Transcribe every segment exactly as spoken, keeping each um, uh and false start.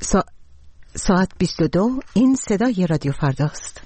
سا... ساعت بیست و دو. این صدای رادیو فرداست.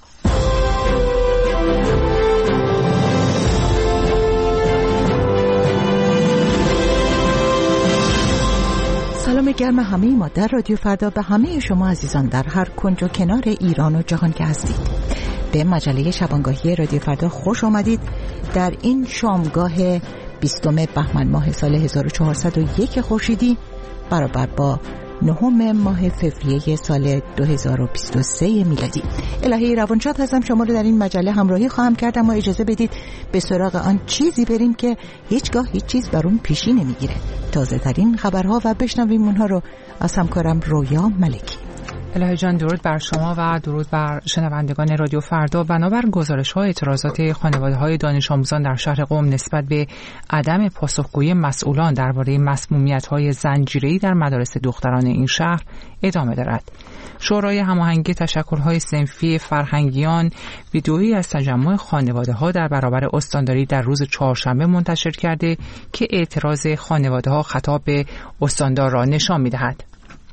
سلام گرم همه ما در رادیو فردا به همه شما عزیزان در هر کنج و کنار ایران و جهان که هستید. به مجله شبانگاهی رادیو فردا خوش آمدید. در این شامگاه بیستم بهمن ماه سال هزار و چهارصد و یک خورشیدی برابر با نهم ماه فوریه سال دو هزار و بیست و سه میلادی. الهی روانشاد هستم، شما رو در این مجله همراهی خواهم کرد، اما اجازه بدید به سراغ آن چیزی بریم که هیچگاه هیچ چیز بر اون پیشی نمیگیره. تازه ترین خبرها و بشنویم اونها رو از همکارم رویا ملکی. الهی جان، درود بر شما و درود بر شنوندگان رادیو فردا. بنابر گزارش‌های اعتراضات خانواده‌های دانش آموزان در شهر قم نسبت به عدم پاسخگویی مسئولان درباره مسمومیت‌های زنجیره‌ای در مدارس دختران این شهر ادامه دارد. شورای هماهنگی تشکل‌های صنفی فرهنگیان ویدئویی از تجمع خانواده‌ها در برابر استانداری در روز چهارشنبه منتشر کرده که اعتراض خانواده‌ها خطاب به استاندار را نشان می‌دهد.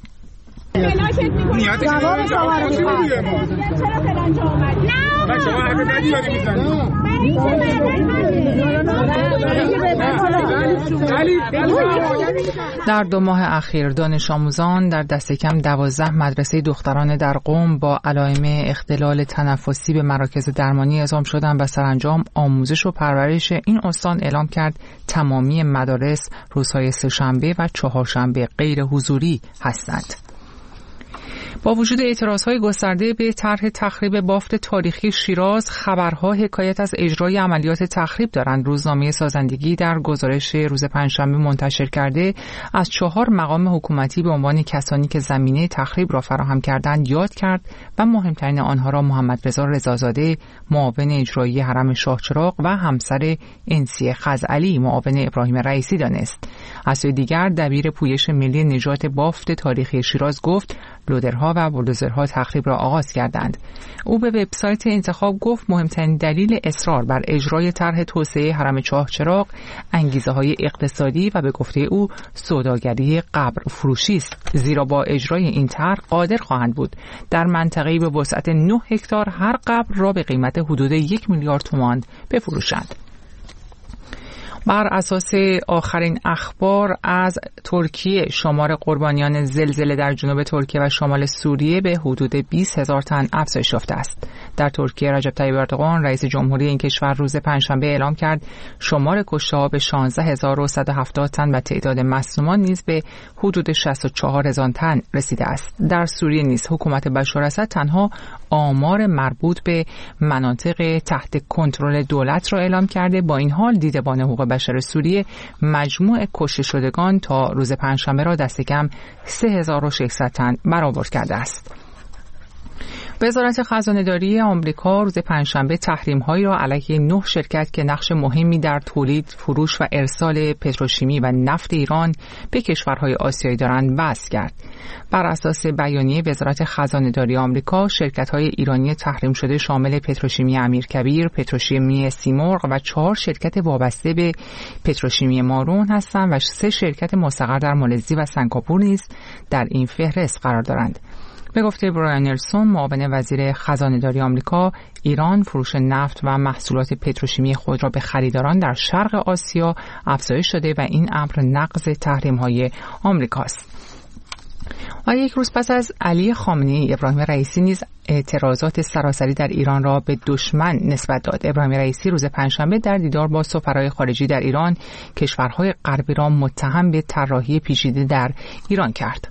جواب شما رو میخوام. چرا فلان جا اومدی؟ نه بچه ها حرف بدی داری میزنی. در دو ماه اخیر دانش آموزان در دست کم دوازده مدرسه دختران در قم با علائم اختلال تنفسی به مراکز درمانی اعزام شدند و سرانجام آموزش و پرورش این استان اعلام کرد تمامی مدارس روزهای سه‌شنبه و چهارشنبه غیر حضوری هستند. با وجود اعتراضهای گسترده به طرح تخریب بافت تاریخی شیراز، خبرها حکایت از اجرای عملیات تخریب دارند. روزنامه سازندگی در گزارش روز پنجشنبه منتشر کرده از چهار مقام حکومتی به عنوان کسانی که زمینه تخریب را فراهم کردند یاد کرد و مهمترین آنها را محمد رضا رضازاده، معاون اجرایی حرم شاهچراغ و همسر انسی خزعلی، معاون ابراهیم رئیسی دانست. از سوی دیگر دبیر پویش ملی نجات بافت تاریخی شیراز گفت لودرها و بولدوزرها تخریب را آغاز کردند. او به وبسایت انتخاب گفت مهمترین دلیل اصرار بر اجرای طرح توسعه حرم شاهچراغ انگیزه‌های اقتصادی و به گفته او سوداگری قبر فروشی است، زیرا با اجرای این طرح قادر خواهند بود در منطقه‌ای به وسعت نه هکتار هر قبر را به قیمت حدود یک میلیارد تومان بفروشند. بر اساس آخرین اخبار از ترکیه، شمار قربانیان زلزله در جنوب ترکیه و شمال سوریه به حدود بیست هزار تن افزایش یافته است. در ترکیه رجب طیب اردوغان رئیس جمهوری این کشور روز پنجشنبه اعلام کرد شمار کشته‌ها به شانزده هزار و صد و هفتاد تن و تعداد مصدومان نیز به حدود شصت و چهار هزار تن رسیده است. در سوریه نیز حکومت بشار اسد تنها آمار مربوط به مناطق تحت کنترل دولت را اعلام کرده. با این حال دیدبان حقوق بشر سوریه مجموع کشته شدگان تا روز پنجشنبه را دست کم سه هزار و ششصد تن برآورد کرده است. وزارت خزانه‌داری آمریکا روز پنجشنبه تحریم‌هایی را علیه نه شرکت که نقش مهمی در تولید، فروش و ارسال پتروشیمی و نفت ایران به کشورهای آسیایی دارند وضع کرد. بر اساس بیانیه وزارت خزانه‌داری آمریکا، شرکت‌های ایرانی تحریم شده شامل پتروشیمی امیرکبیر، پتروشیمی سیمرغ و چهار شرکت وابسته به پتروشیمی مارون هستند و سه شرکت مستقر در مالزی و سنگاپور نیز در این فهرست قرار دارند. به گفته برایان نلسون، معاون وزیر خزانه‌داری آمریکا، ایران فروش نفت و محصولات پتروشیمی خود را به خریداران در شرق آسیا افزایش داده و این امر نقض تحریم‌های آمریکاست. و یک روز پس از علی خامنه‌ای، ابراهیم رئیسی نیز اعتراضات سراسری در ایران را به دشمن نسبت داد. ابراهیم رئیسی روز پنجشنبه در دیدار با سفرای خارجی در ایران کشورهای غربی را متهم به طراحی پیچیده در ایران کرد.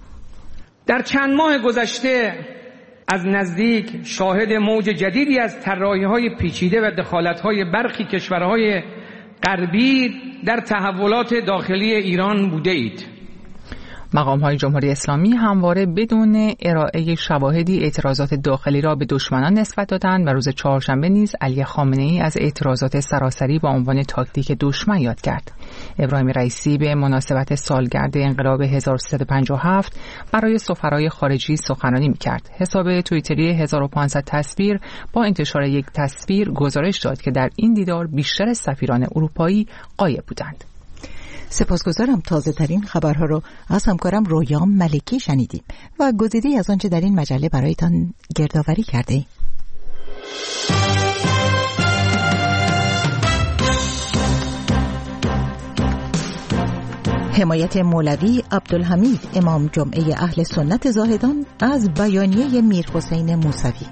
در چند ماه گذشته از نزدیک شاهد موج جدیدی از طراحی‌های پیچیده و دخالت‌های برخی کشورهای غربی در تحولات داخلی ایران بوده اید. مقام‌های جمهوری اسلامی همواره بدون ارائه شواهدی اعتراضات داخلی را به دشمنان نسبت دادند و روز چهارشنبه نیز علی خامنه‌ای از اعتراضات سراسری با عنوان تاکتیک دشمن یاد کرد. ابراهیم رئیسی به مناسبت سالگرد انقلاب هزار و سیصد و پنجاه و هفت برای سفرای خارجی سخنرانی می‌کرد. حساب توییتری هزار و پانصد تصویر با انتشار یک تصویر گزارش داد که در این دیدار بیشتر سفیران اروپایی غایب بودند. سپاسگزارم. تازه ترین خبرها رو از همکارم رویام ملکی شنیدیم و گزیده‌ای از آنچه در این مجله برایتان گردآوری کرده. حمایت مولوی عبدالحمید امام جمعه اهل سنت زاهدان از بیانیه میرحسین موسوی.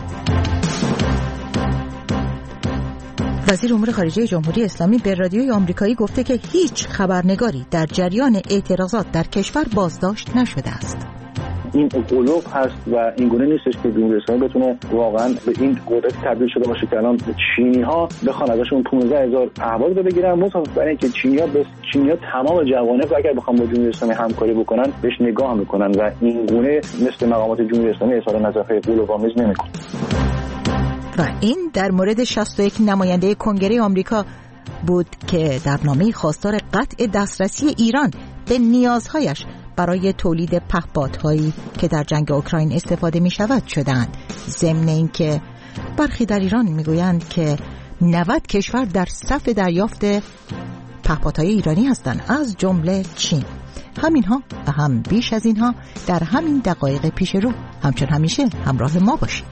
وزیر امور خارجه جمهوری اسلامی به رادیوی آمریکایی گفته که هیچ خبرنگاری در جریان اعتراضات در کشور بازداشت نشده است. این قلوب هست و این گونه نیستش که جمهوری اسلامی بتونه واقعا به این قدرت تبدیل شده باشه که الان چینی ها بخوان ازشون پانزده هزار اهواز رو بگیرن، مصاف برای اینکه چینی ها بس چینی ها تمام جوانب اگر بخوام با جمهوری اسلامی همکاری بکنن بهش نگاه میکنن و این گونه مثل مقامات جمهوری اسلامی اظهار نظرهای قلوب‌آمیز نمیکنن. و این در مورد شصت و یک نماینده کنگره آمریکا بود که در نامه خواستار قطع دسترسی ایران به نیازهایش برای تولید پهپادهایی که در جنگ اوکراین استفاده می شود شدند. ضمن اینکه برخی در ایران می گویند که نود کشور در صف دریافت پهپادهای ایرانی هستند، از جمله چین. همینها و هم بیش از اینها در همین دقایق پیش رو. همچون همیشه همراه ما باشید.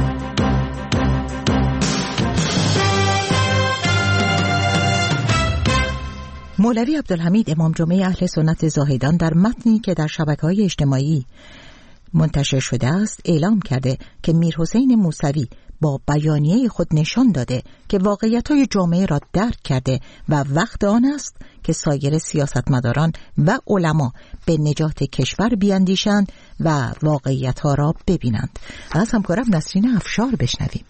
مولوی عبدالحمید امام جمعه اهل سنت زاهدان در متنی که در شبکه‌های اجتماعی منتشر شده است اعلام کرده که میرحسین موسوی با بیانیه خود نشان داده که واقعیت‌های جامعه را درک کرده و وقت آن است که سایر سیاستمداران و علما به نجات کشور بیاندیشند و واقعیت‌ها را ببینند. از همکارم نسرین افشار بشنویم.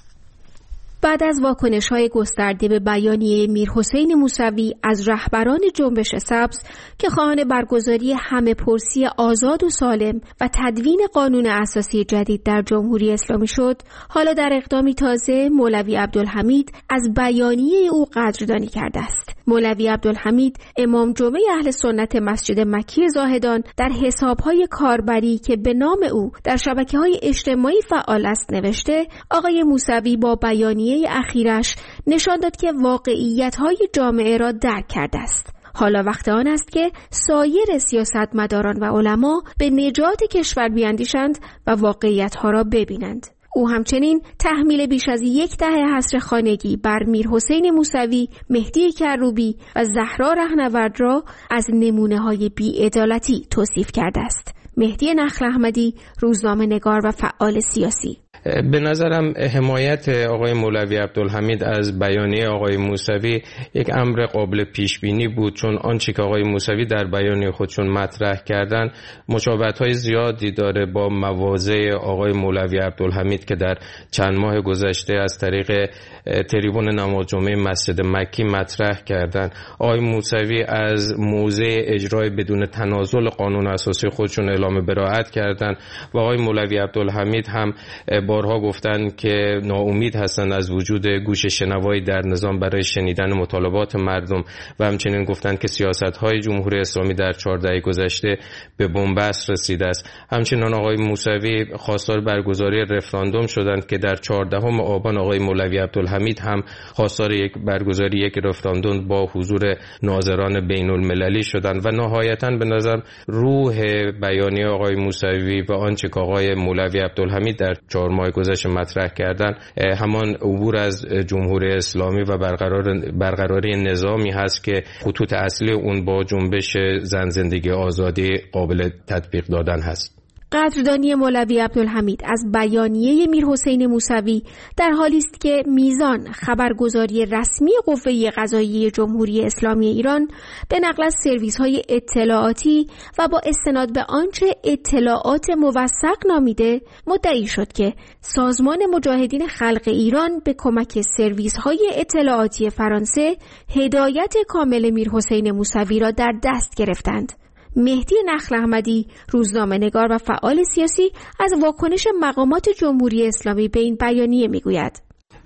بعد از واکنش‌های گسترده به بیانیه میرحسین موسوی از رهبران جنبش سبز که خواهان برگزاری همه‌پرسی آزاد و سالم و تدوین قانون اساسی جدید در جمهوری اسلامی شد، حالا در اقدامی تازه مولوی عبدالحمید از بیانیه او قدردانی کرده است. مولوی عبدالحمید امام جمعه اهل سنت مسجد مکی زاهدان در حساب‌های کاربری که به نام او در شبکه‌های اجتماعی فعال است نوشته: آقای موسوی با بیانیه اخیرش نشان داد که واقعیت‌های جامعه را درک کرده است. حالا وقت آن است که سایر سیاستمداران و علما به نجات کشور بیاندیشند و واقعیت‌ها را ببینند. او همچنین تحمیل بیش از یک دهه حصر خانگی بر میرحسین موسوی، مهدی کروبی و زهرا رهنورد را از نمونه‌های بی‌عدالتی توصیف کرده است. مهدی نخل احمدی، روزنامه‌نگار و فعال سیاسی: به نظرم حمایت آقای مولوی عبدالحمید از بیانیه آقای موسوی یک امر قابل پیش بینی بود، چون آنچه که آقای موسوی در بیانیه خودشون مطرح کردن مشابهت‌های زیادی داره با مواضع آقای مولوی عبدالحمید که در چند ماه گذشته از طریق تریبون نماز جمعه مسجد مکی مطرح کردن. آقای موسوی از موضع اجرای بدون تنازل قانون اساسی خودشون اعلام براءت کردن و آقای مولوی عبدالحمید هم بارها گفتن که ناامید هستند از وجود گوش شنوایی در نظام برای شنیدن مطالبات مردم و همچنین گفتند که سیاست‌های جمهوری اسلامی در چهار دهه گذشته به بنبست رسیده است. همچنین آقای موسوی خواستار برگزاری رفراندوم شدند که در چهاردهم آبان آقای مولوی عبدالحمید هم خواستار یک برگزاری یک رفراندوم با حضور ناظران بین‌المللی شدند و نهایتاً به نظر روح بیانیه آقای موسوی و آنچه که آقای مولوی عبدالحمید در چهار ماه گذشته مطرح کردن همان عبور از جمهوری اسلامی و برقرار برقراری نظامی هست که خطوط اصلی اون با جنبش زن زندگی آزادی قابل تطبیق دادن هست. قدردانی مولوی عبدالحمید از بیانیه میرحسین موسوی در حالی است که میزان خبرگزاری رسمی قوه قضاییه جمهوری اسلامی ایران به نقل از سرویس‌های اطلاعاتی و با استناد به آنچه اطلاعات موثق نامیده مدعی شد که سازمان مجاهدین خلق ایران به کمک سرویس‌های اطلاعاتی فرانسه هدایت کامل میرحسین موسوی را در دست گرفتند. مهدی نخل احمدی، روزنامه‌نگار و فعال سیاسی، از واکنش مقامات جمهوری اسلامی به این بیانیه میگوید: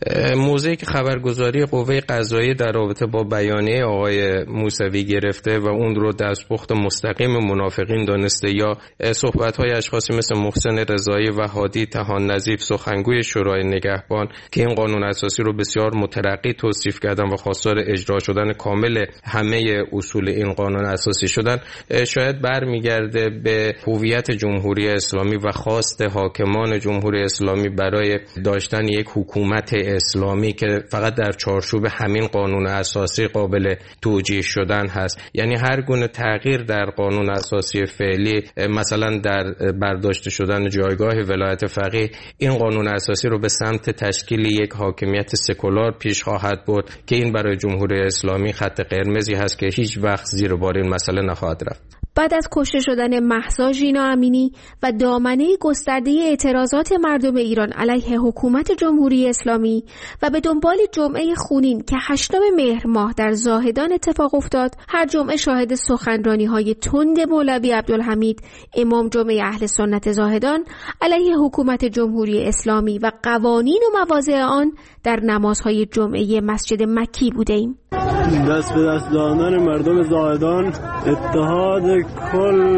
موضعی که خبرگزاری قوه قضاییه در رابطه با بیانیه آقای موسوی گرفته و اون رو دستپخت مستقیم منافقین دانسته یا صحبت‌های اشخاصی مثل محسن رضایی و هادی طحان نظیف سخنگوی شورای نگهبان که این قانون اساسی رو بسیار مترقی توصیف کردن و خواستار اجرا شدن کامل همه اصول این قانون اساسی شدن، شاید برمیگرده به هویت جمهوری اسلامی و خواست حاکمان جمهوری اسلامی برای داشتن یک حکومت اسلامی که فقط در چارچوب همین قانون اساسی قابل توجیه شدن هست. یعنی هر گونه تغییر در قانون اساسی فعلی، مثلا در برداشت شدن جایگاه ولایت فقیه، این قانون اساسی رو به سمت تشکیل یک حاکمیت سکولار پیش خواهد برد که این برای جمهوری اسلامی خط قرمزی هست که هیچ وقت زیر بار این مسئله نخواهد رفت. بعد از کشته شدن مهسا ژینا امینی و دامنه گسترده اعتراضات مردم ایران علیه حکومت جمهوری اسلامی و به دنبال جمعه خونین که هشتم مهر ماه در زاهدان اتفاق افتاد، هر جمعه شاهد سخنرانی‌های تند مولوی عبدالحمید امام جمعه اهل سنت زاهدان علیه حکومت جمهوری اسلامی و قوانین و مواضع آن در نمازهای جمعه مسجد مکی بودیم. دست به دست دادن مردم زاهدان، اتحاد کل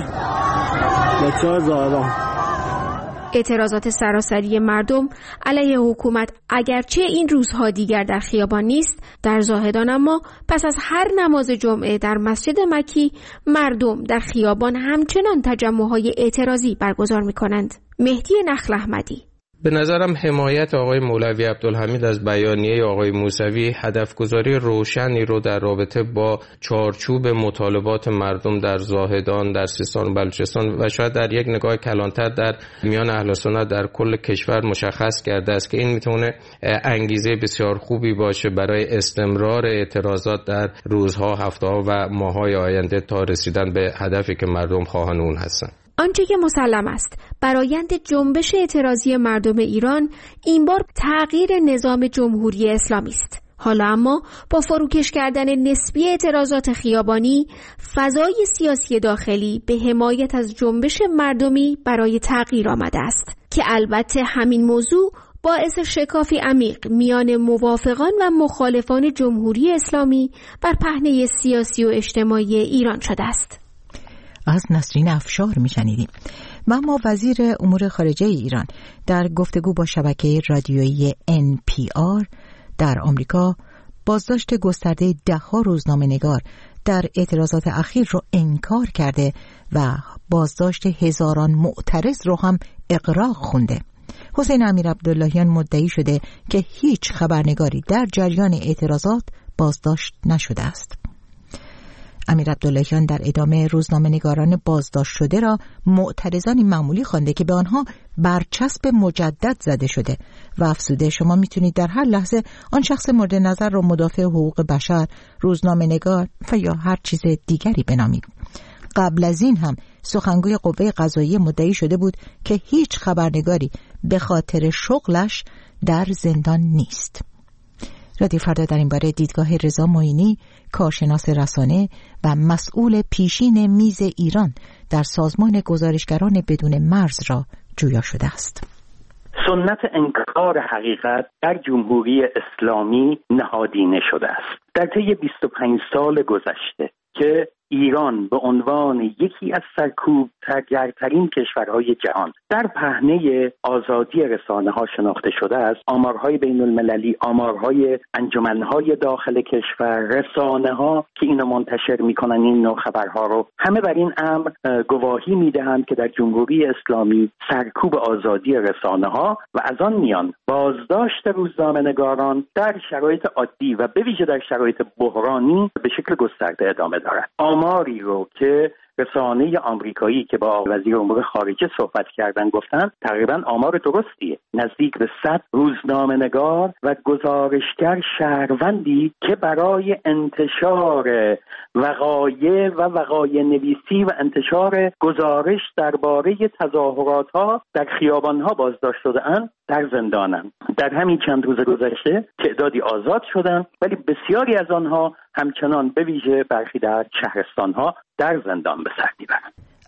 بچه‌ها زاهدان. اعتراضات سراسری مردم علیه حکومت اگرچه این روزها دیگر در خیابان نیست، در زاهدان اما پس از هر نماز جمعه در مسجد مکی مردم در خیابان همچنان تجمع‌های اعتراضی برگزار می‌کنند. مهدی نخل احمدی: به نظرم حمایت آقای مولوی عبدالحمید از بیانیه آقای موسوی هدفگذاری روشنی رو در رابطه با چارچوب مطالبات مردم در زاهدان، در سیستان و بلوچستان و شاید در یک نگاه کلانتر در میان اهل سنت در کل کشور مشخص کرده است که این میتونه انگیزه بسیار خوبی باشه برای استمرار اعتراضات در روزها، هفته‌ها و ماه‌های آینده تا رسیدن به هدفی که مردم خواهان اون هستند. آنچه که مسلم است، برآیند جنبش اعتراضی مردم ایران این بار تغییر نظام جمهوری اسلامی است. حالا اما با فروکش کردن نسبی اعتراضات خیابانی، فضای سیاسی داخلی به حمایت از جنبش مردمی برای تغییر آمده است که البته همین موضوع باعث شکافی عمیق میان موافقان و مخالفان جمهوری اسلامی بر پهنه سیاسی و اجتماعی ایران شده است. از نسرین افشار میشنیدیم. و اما وزیر امور خارجه ایران در گفتگو با شبکه رادیویی ان پی آر در آمریکا بازداشت گسترده ده‌ها روزنامه‌نگار در اعتراضات اخیر رو انکار کرده و بازداشت هزاران معترض رو هم اغراق خونده. حسین امیرعبداللهیان مدعی شده که هیچ خبرنگاری در جریان اعتراضات بازداشت نشده است. امیرعبداللهیان در ادامه روزنامه‌نگاران بازداشت شده را معترضانی معمولی خوانده که به آنها برچسب مجدد زده شده و افزوده شما میتونید در هر لحظه آن شخص مورد نظر را مدافع حقوق بشر، روزنامه‌نگار و یا هر چیز دیگری بنامید. قبل از این هم سخنگوی قوه قضاییه مدعی شده بود که هیچ خبرنگاری به خاطر شغلش در زندان نیست. رادیو فردا در این باره دیدگاه رضا معینی، کارشناس رسانه و مسئول پیشین میز ایران در سازمان گزارشگران بدون مرز را جویا شده است. سنت انکار حقیقت در جمهوری اسلامی نهادینه شده است. در طی بیست و پنج سال گذشته که ایران به عنوان یکی از سرکوب‌ترین کشورهای جهان در پهنه آزادی رسانه ها شناخته شده است، آمارهای بین المللی، آمارهای انجمنهای داخل کشور، رسانه ها که اینو منتشر میکنن این نوع خبرها رو، همه بر این امر گواهی میدهند که در جمهوری اسلامی سرکوب آزادی رسانه ها و از آن میان بازداشت روزنامه‌نگاران در شرایط عادی و به ویژه در شرایط بحرانی به شکل گسترده ادامه دارد. آماری رو که رسانه آمریکایی که با وزیر امور خارجه صحبت کردن گفتن تقریبا آمار درستیه. نزدیک به صد روزنامه‌نگار و گزارشگر شهروندی که برای انتشار وقایع و وقایع نویسی و انتشار گزارش درباره تظاهرات‌ها در خیابان‌ها بازداشت شده‌اند در زندانند. در همین چند روز گذشته تعدادی آزاد شدند، ولی بسیاری از آنها همچنان به ویژه برخی در شهرستان‌ها در زندان به سر می‌برند.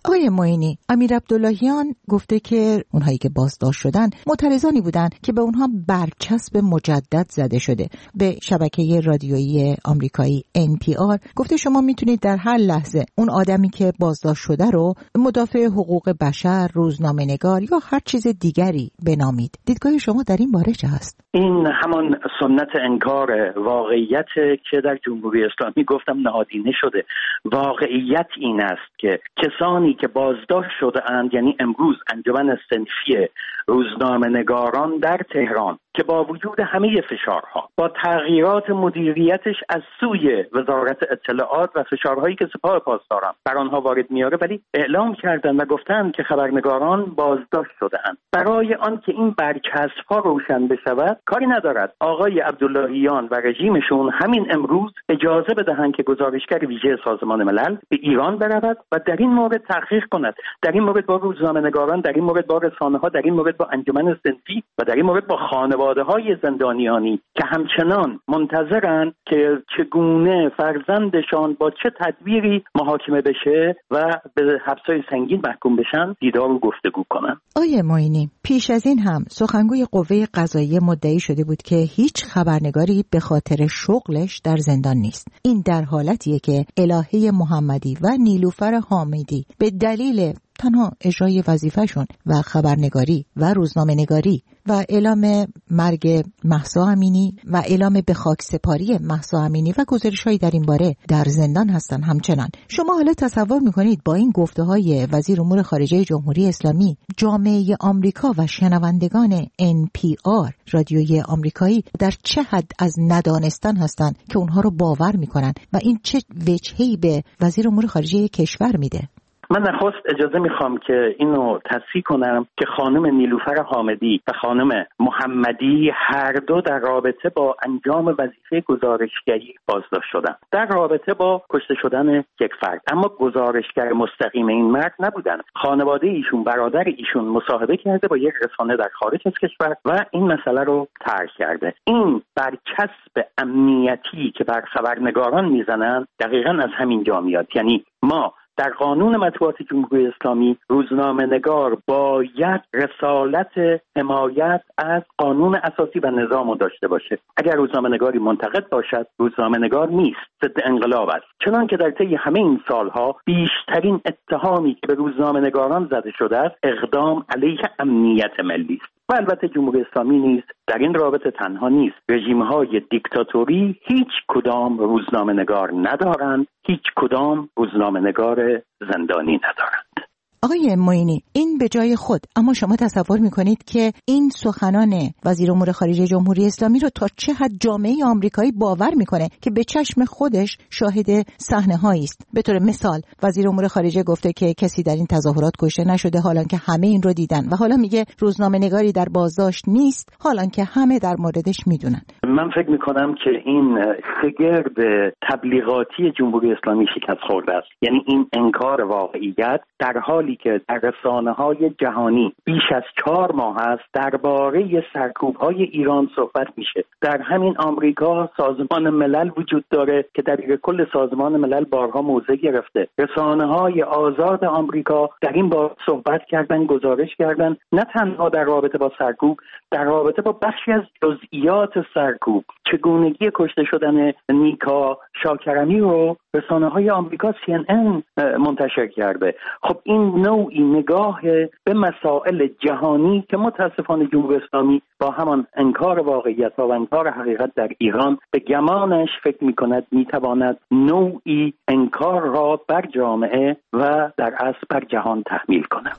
آقای معینی، امیر عبداللهیان گفته که اونهایی که بازداشت شدن معترضانی بودن که به اونها برچسب مجدد زده شده. به شبکه رادیویی آمریکایی ان پی آر گفته شما میتونید در هر لحظه اون آدمی که بازداشت شده رو مدافع حقوق بشر، روزنامه‌نگار یا هر چیز دیگری بنامید. دیدگاه شما در این باره چه هست؟ این همان سنت انکار واقعیت که در جمهوری اسلامی گفتم نهادینه شده. واقعیت این است که کسانی که بازداشت شده اند، یعنی امروز انجمن صنفی روزنامه‌نگاران در تهران که با وجود همه فشارها، با تغییرات مدیریتش از سوی وزارت اطلاعات و فشارهایی که سپاه پاسداران بر آنها وارد میاره، ولی اعلام کردند و گفتند که خبرنگاران بازداشت شده‌اند. برای آنکه این برچسب‌ها روشن بشود کاری ندارد آقای عبداللهیان و رژیمشون همین امروز اجازه بدهند که گزارشگر ویژه سازمان ملل به ایران برود و در این مورد تحقیق کند، در این مورد با روزنامه‌نگاران، در این مورد با رسانه‌ها، در این مورد با انجمن صنفی و در این مورد با خانواده‌های زندانیانی که همچنان منتظرند که چگونه فرزندشان با چه تدبیری محاکمه بشه و به حبس‌های سنگین محکوم بشن دیدار و گفتگو کنن. آیه معینی، پیش از این هم سخنگوی قوه قضاییه مدعی شده بود که هیچ خبرنگاری به خاطر شغلش در زندان نیست. این در حالتیه که الهه محمدی و نیلوفر حامدی به دلیل تنها اجرای وظیفه‌شون و خبرنگاری و روزنامه‌نگاری و اعلام مرگ مهسا امینی و اعلام به خاک سپاری مهسا امینی و گزارش‌هایی در این باره در زندان هستن. همچنان شما حالا تصور می‌کنید با این گفته‌های وزیر امور خارجه جمهوری اسلامی جامعه آمریکا و شنوندگان ان پی آر رادیوی آمریکایی در چه حد از ندانستن هستند که اونها رو باور می‌کنن و این چه وجهی به وزیر امور خارجه کشور میده؟ من نخست اجازه میخوام که اینو تصحیح کنم که خانم نیلوفر حامدی و خانم محمدی هر دو در رابطه با انجام وظیفه گزارشگری بازداشت شدن، در رابطه با کشته شدن یک فرد، اما گزارشگر مستقیم این مرد نبودن. خانواده ایشون، برادر ایشون مصاحبه کرده با یک رسانه در خارج از کشور و این مسئله رو طرح کرده. این برچسب امنیتی که بر خبرنگاران میزنن دقیقاً از همین جا میاد. یعنی ما در قانون مطبوعات جمهوری اسلامی روزنامه‌نگار باید رسالت حمایت از قانون اساسی و نظام رو داشته باشه. اگر روزنامه‌نگاری منتقد باشد روزنامه‌نگار نیست، ضد انقلاب است. چنان که در طی همه این سالها بیشترین اتهامی که به روزنامه‌نگاران زده شده است اقدام علیه امنیت ملی است. و البته جمهوری اسلامی نیز در این رابطه تنها نیست. رژیم‌های دیکتاتوری هیچ کدام روزنامه‌نگار ندارند، هیچ کدام روزنامه‌نگار زندانی ندارند. آقای معینی، این به جای خود، اما شما تصور میکنید که این سخنان وزیر امور خارجه جمهوری اسلامی رو تا چه حد جامعه آمریکایی باور میکنه که به چشم خودش شاهد صحنه‌هایی است؟ به طور مثال وزیر امور خارجه گفته که کسی در این تظاهرات کشته نشده، حالان که همه این رو دیدن، و حالا میگه روزنامه‌نگاری در بازداشت نیست، حالان که همه در موردش میدونن. من فکر میکنم که این شگرد تبلیغاتی جمهوری اسلامی شکست خورده است. یعنی این انکار واقعیت در حالی که در رسانه‌های جهانی بیش از چهار ماه است درباره سرکوب‌های ایران صحبت میشه. در همین آمریکا سازمان ملل وجود داره که در کل سازمان ملل بارها موضع گرفته. رسانه‌های آزاد آمریکا در این باره صحبت کردن، گزارش کردن، نه تنها در رابطه با سرکوب، در رابطه با بخشی از جزئیات سرکوب، چگونگی کشته شدن نیکا شاکرمی رو رسانه‌های آمریکا سی ان ان منتشر کرده. خب این نوعی نگاه به مسائل جهانی که متاسفانه جمهوری اسلامی با همان انکار واقعیت و انکار حقیقت در ایران به گمانش فکر می‌کند می‌تواند نوعی انکار را بر جامعه و در اصل بر جهان تحمیل کند.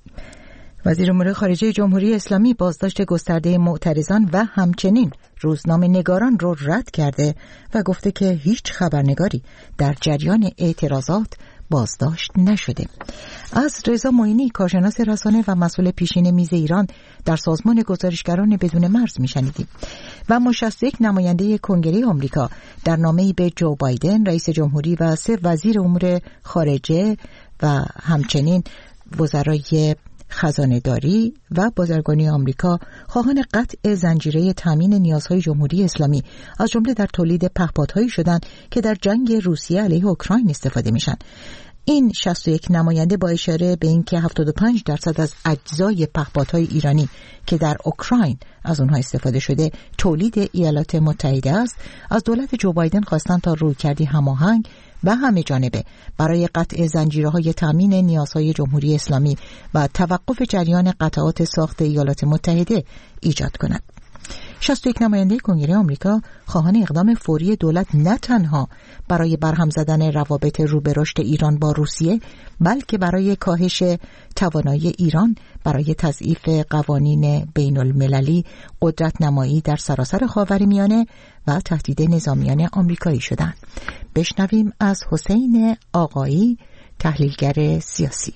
وزیر امور خارجه جمهوری اسلامی بازداشت گسترده معترضان و همچنین روزنامه‌نگاران رو رد کرده و گفته که هیچ خبرنگاری در جریان اعتراضات بازداشت نشده. از رضا معینی، کارشناس رسانه و مسئول پیشین میز ایران در سازمان گزارشگران بدون مرز میشنیدیم. و ما شصت و یک نماینده کنگره آمریکا در نامه‌ای به جو بایدن رئیس جمهوری و سه وزیر امور خارجه و همچنین وزرای خزانه‌داری و بازرگانی آمریکا خواهان قطع زنجیره تامین نیازهای جمهوری اسلامی از جمله در تولید پهپادهایی شدند که در جنگ روسیه علیه اوکراین استفاده میشن. این شصت و یک نماینده با اشاره به اینکه هفتاد و پنج درصد از اجزای پهپادهای ایرانی که در اوکراین از اونها استفاده شده تولید ایالات متحده است، از دولت جو بایدن خواستن تا رویکردی هماهنگ و همه جانبه برای قطع زنجیره‌های تامین نیازهای جمهوری اسلامی و توقف جریان قطعات ساخت ایالات متحده ایجاد کند. شصت و یک نماینده کنگره آمریکا خواهان اقدام فوری دولت نه تنها برای برهم زدن روابط رو به رشد ایران با روسیه، بلکه برای کاهش توانایی ایران برای تضعیف قوانین بین المللی، قدرت نمایی در سراسر خاورمیانه و تهدید نظامیان آمریکایی شدند. بشنویم از حسین آقایی، تحلیلگر سیاسی.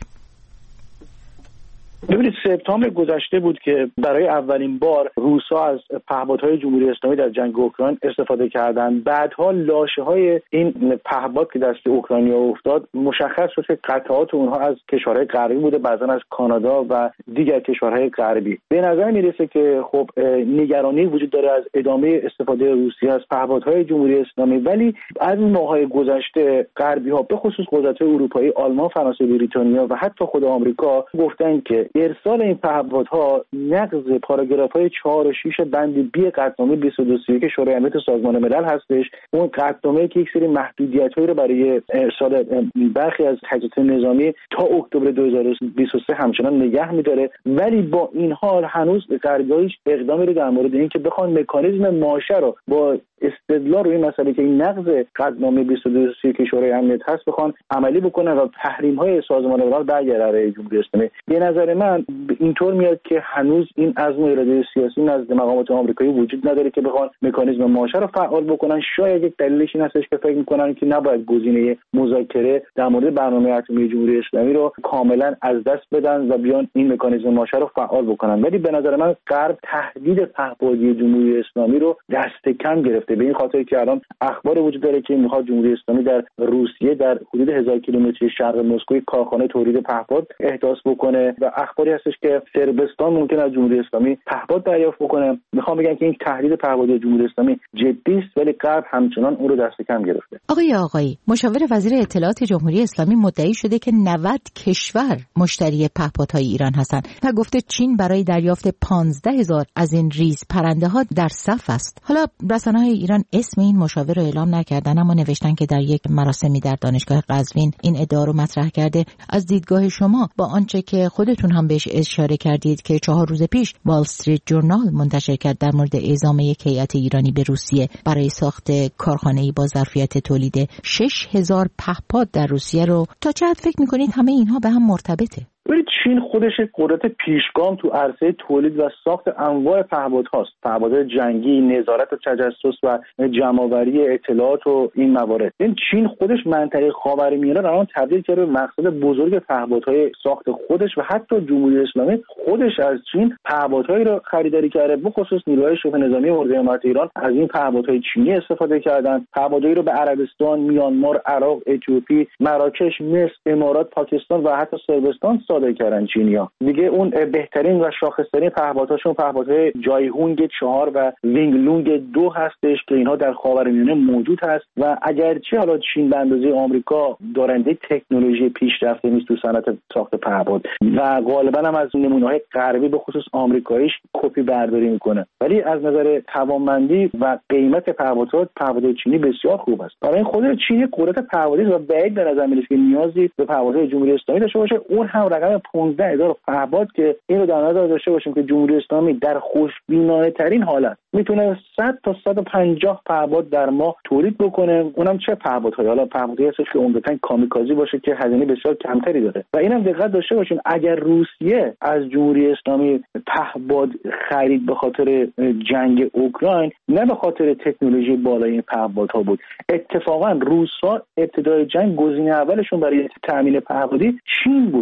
ببینید، سپتامبر گذشته بود که برای اولین بار روس‌ها از پهپادهای جمهوری اسلامی در جنگ اوکراین استفاده کردند. بعدها لاشه‌های این پهپاد که دست اوکراینیا افتاد مشخص شد که قطعات اونها از کشورهای غربی بوده، بعضا از کانادا و دیگر کشورهای غربی. به نظر میرسه که خب نگرانی وجود داره از ادامه استفاده روسیه از پهپادهای جمهوری اسلامی، ولی از ماه‌های گذشته غربی‌ها به خصوص قدرت‌های اروپایی، آلمان، فرانسه، بریتانیا و حتی خود آمریکا گفتن که ارسال این پهپادها نقض پاراگراف‌های چهار و شش بند بی قطعنامه بیست و دو سی و یک شورای امنیت سازمان ملل هستش. اون قطعنامه‌ای که یک سری محدودیت‌هایی رو برای ارسال برخی از تجهیزات نظامی تا اکتبر دو هزار و بیست و سه همچنان نگه می‌داره، ولی با این حال هنوز غربی‌ها هیچ اقدامی رو در مورد اینکه بخوان مکانیزم ماشه رو با استدلال روی مسئله که این نقض قطعنامه بیست و دو سی که شورای امنیت هست بخوان عملی بکنن و تحریم‌های سازمان ملل برگرده علیه جمهوری اسلامی. به نظر من اینطور میاد که هنوز این عزم و اراده سیاسی نزد مقامات آمریکایی وجود نداره که بخوان مکانیزم ماشه رو فعال بکنن. شاید یک دلیلش این هستش که فکر می‌کنن که نباید گزینه مذاکره در مورد برنامه اتمی جمهوری اسلامی رو کاملا از دست بدن و بیان این مکانیزم ماشه رو فعال بکنن. ولی به نظر من غرب تهدید پهپادی جمهوری اسلامی رو دست کم گرفته، به این خاطر که الان اخبار وجود داره که میخواد جمهوری اسلامی در روسیه در حدود هزار کیلومتری شرق مسکو کارخانه تولید پهپاد احداث بکنه و اخباری هستش که صربستان ممکن است جمهوری اسلامی پهپاد دریافت بکنه. میخوام بگم که این تهدید پهپادی جمهوری اسلامی جدی است، ولی غرب همچنان اون رو دست کم گرفته. آقای آقایی، مشاور وزیر اطلاعات جمهوری اسلامی مدعی شده که نود کشور مشتری پهپادهای ایران هستند و گفته چین برای دریافت پانزده هزار از این ریز پرنده ها در صف است. حالا رسانه‌های ایران اسم این مشاور رو اعلام نکردن، اما نوشتن که در یک مراسمی در دانشگاه قزوین این ادعا رو مطرح کرده. از دیدگاه شما با آنچه که خودتون هم بهش اشاره کردید که چهار روز پیش وال استریت جورنال منتشر کرد در مورد اعزام یک هیئت ایرانی به روسیه برای ساخت کارخانه‌ای با ظرفیت تولید شش هزار پهپاد در روسیه رو، تا چه حد فکر می‌کنید همه اینها به هم مرتبطه؟ ولی چین خودش قدرت پیشگام تو عرصه تولید و ساخت انواع پهپادهاست، پهپادهای جنگی، نظارت و تجسس و جمع‌آوری اطلاعات و این موارد. این چین خودش منطقه خاورمیانه رو الان تبدیل کرده به مقصد بزرگ پهپادهای ساخت خودش و حتی جمهوری اسلامی خودش از چین پهپادهایی رو خریداری کرده. به خصوص نیروهای شبه نظامی اردوی امارات ایران از این پهپادهای چینی استفاده کردن. پهپادهایی رو به عربستان، میانمار، عراق، اتیوپی، مراکش، مصر، امارات، پاکستان و حتی صربستان صادر کردن چینی‌ها. دیگه اون بهترین و شاخص‌ترین پهپادهاشون پهپادهای جایهونگ چهار و وینگلونگ دو هستش که اینها در خاورمیانه موجود هست و اگرچه حالا چین به اندازه آمریکا دارنده تکنولوژی پیشرفته نیست تو صنعت ساخت پهپاد و غالبا هم از نمونه‌های غربی به خصوص آمریکاییش کپی برداری میکنه، ولی از نظر توانمندی و قیمت پهپادها پهپادهای چینی بسیار خوب است. برای خود چین قدرت پهپادی و بعید به نظر میاد که نیازی به پهپادهای جمهوری اسلامی داشته باشه. اون هم رقم پانزده هزار پهپاد که این رو در نظر داشته باشیم که جمهوری اسلامی در خوشبینانه ترین حالت میتونه صد تا صد و پنجاه پهپاد در ماه تولید بکنه. اونم چه پهپادهایی؟ حالا پهپادی هستش که عمدتاً کامیکازی باشه که هزینه بسیار کمتری داره. و اینم دقت داشته باشیم اگر روسیه از جمهوری اسلامی پهپاد خرید به خاطر جنگ اوکراین، نه به خاطر تکنولوژی بالای این پهپادها بود. اتفاقا روس‌ها ابتدای جنگ گزینه اولشون برای تامین پهپادی چین بود، نه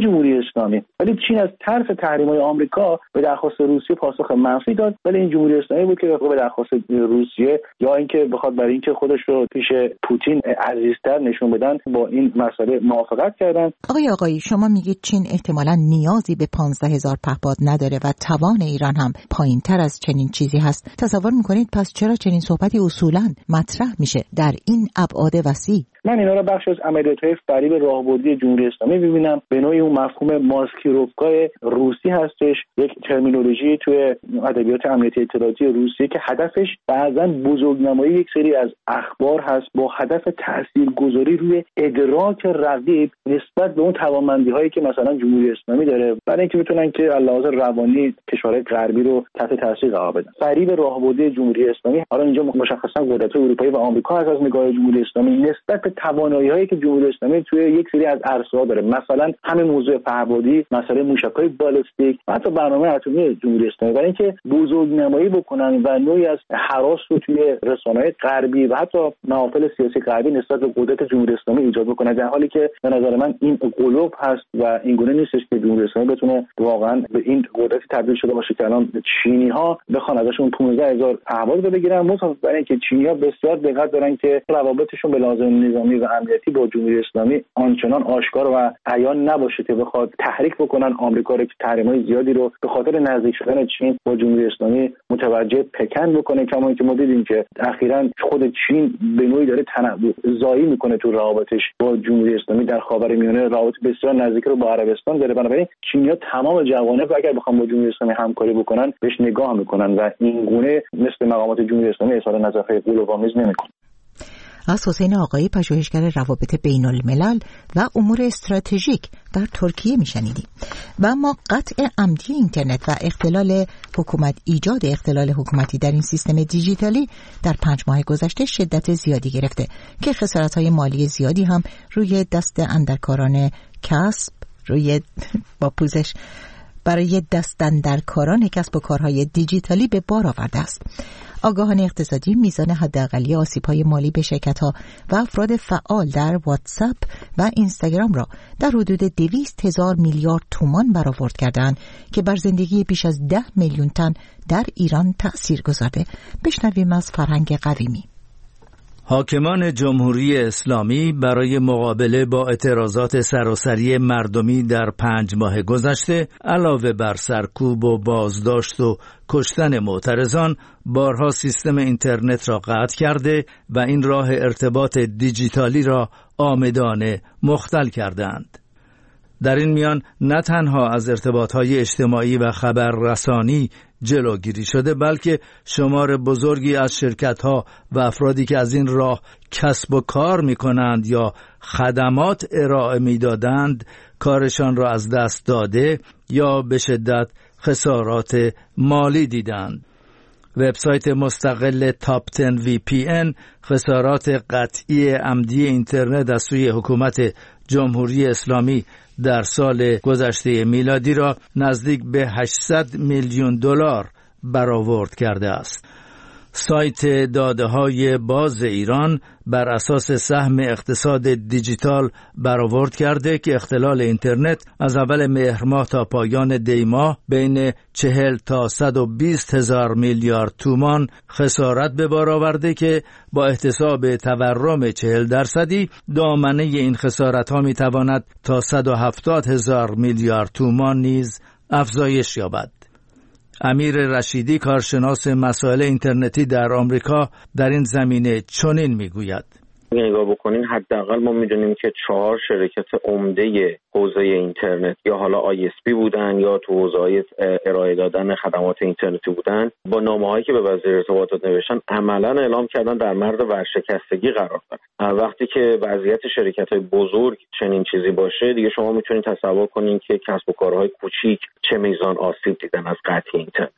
جمهوری اسلامی. ولی چین از طرف تحریم‌های آمریکا به درخواست روسیه پاسخ منفی داد، ولی این جمهوری اسلامی بود که به درخواست روسیه یا اینکه بخواد برای اینکه خودش رو پیش پوتین عزیزتر نشون بدن با این مسئله موافقت کردن. آقای آقایی شما میگید چین احتمالاً نیازی به پانزده هزار پهپاد نداره و توان ایران هم پایین‌تر از چنین چیزی هست. تصور میکنید پس چرا چنین صحبتی اصولاً مطرح میشه در این ابعاد وسیع؟ من اینا رو بخش از عملیات‌های فریب راهبردی جمهوری اسلامی می‌بینم. به نوعی اون مفهوم ماسکیروفکای روسی هستش، یک ترمینولوژی توی ادبیات امنیتی اطلاعاتی روسیه که هدفش بعضاً بزرگنمایی یک سری از اخبار هست با هدف تاثیرگذاری روی ادراک رقیب نسبت به اون توانمندی‌هایی که مثلا جمهوری اسلامی داره، برای اینکه بتونن که علاوه روانی کشورهای غربی رو تحت تاثیر قرار بدن. فریب راهبردی جمهوری اسلامی حالا اینجا مشخصاً قدرت‌های اروپایی و آمریکا هست از نگاه جمهوری اسلامی نسبت به توانایی‌هایی که جمهوری اسلامی توی یک سری از عرصه‌ها داره، مثلا همین موضوع پهپادی، مسئله موشک‌های بالستیک و حتی برنامه اتمی جمهوری اسلامی، برای اینکه بزرگنمایی بکنن و نوعی از هراس رو توی رسانه‌های غربی و حتی محافل سیاسی غربی نسبت به قدرت جمهوری اسلامی ایجاد بکنن، در حالی که به نظر من این قلوب هست و این گونه نیستش که جمهوری اسلامی بتونه واقعا به این قدرت تبدیل شده باشه که الان چینی‌ها بخوان ازشون پانزده هزار پهپاد رو بگیرن، مطابق برای اینکه چینی‌ها بسیار دقت دارن که روابطشون به لحاظ نظامی و امنیتی با جمهوری اسلامی آنچنان آشکار و عیان نباشه که بخواد تحریک بکنن آمریکا رو که تحریم‌های زیادی رو به خاطر نزدیک شدن چین با جمهوری اسلامی متوجه پکن بکنه. کما اینکه ما دیدیم که اخیراً خود چین به نوعی داره تنوع زایی میکنه تو روابطش با جمهوری اسلامی در خاورمیانه، روابط بسیار نزدیک رو با عربستان داره. بنابراین چینی‌ها تمام جوانب اگر بخوام با جمهوری اسلامی همکاری بکنن بهش نگاه میکنن و این گونه مثل مقامات جمهوری اسلامی اظهار نظرهای غلوآمیز نمیکنن. از حسین آقایی، پژوهشگر روابط بین الملل و امور استراتژیک در ترکیه میشنیدیم. و اما قطع عمدی اینترنت و اختلال حکومت ایجاد اختلال حکومتی در این سیستم دیجیتالی در پنج ماه گذشته شدت زیادی گرفته که خسارت‌های مالی زیادی هم روی دست اندرکاران کسب روی با پوزش برای دست اندرکاران کسب و کارهای دیجیتالی به بار آورده است. آگاهان اقتصادی میزان حداقلی آسیب‌های مالی به شرکت‌ها و افراد فعال در واتساپ و اینستاگرام را در حدود دویست هزار میلیارد تومان برآورد کردند که بر زندگی بیش از ده میلیون تن در ایران تأثیر گذارده. بشنویم از فرهنگ قویمی. حاکمان جمهوری اسلامی برای مقابله با اعتراضات سراسری مردمی در پنج ماه گذشته علاوه بر سرکوب و بازداشت و کشتن معترضان بارها سیستم اینترنت را قطع کرده و این راه ارتباط دیجیتالی را عامدانه مختل کردند. در این میان نه تنها از ارتباطهای اجتماعی و خبررسانی جلوگیری شده، بلکه شمار بزرگی از شرکت‌ها و افرادی که از این راه کسب و کار می‌کنند یا خدمات ارائه می‌دادند کارشان را از دست داده یا به شدت خسارات مالی دیدند. وبسایت مستقل تاپ ده وی پی ان خسارات قطعی عمدی اینترنت از سوی حکومت جمهوری اسلامی در سال گذشته میلادی را نزدیک به هشتصد میلیون دلار برآورد کرده است. سایت داده‌های باز ایران بر اساس سهم اقتصاد دیجیتال برآورد کرده که اختلال اینترنت از اول مهر ماه تا پایان دی ماه بین چهل تا صد و بیست هزار میلیارد تومان خسارت به بار آورده که با احتساب تورم چهل درصدی دامنه این خسارت ها می تواند تا صد و هفتاد هزار میلیارد تومان نیز افزایش یابد. امیر رشیدی، کارشناس مسائل اینترنتی در آمریکا، در این زمینه چنین میگوید: نگاه بکنین حداقل ما میدونیم که چهار شرکت عمده حوزه اینترنت یا حالا آی اس پی بودن یا تو حوزه ارائه دادن خدمات اینترنتی بودن، با نامه‌هایی که به وزیر ارتباطات نوشتن عملاً اعلام کردن در مرز ورشکستگی قرار دارن. وقتی که وضعیت شرکت‌های بزرگ چنین چیزی باشه، دیگه شما میتونید تصور کنین که کسب و کارهای کوچیک چه میزان آسیب دیدن از قطع اینترنت.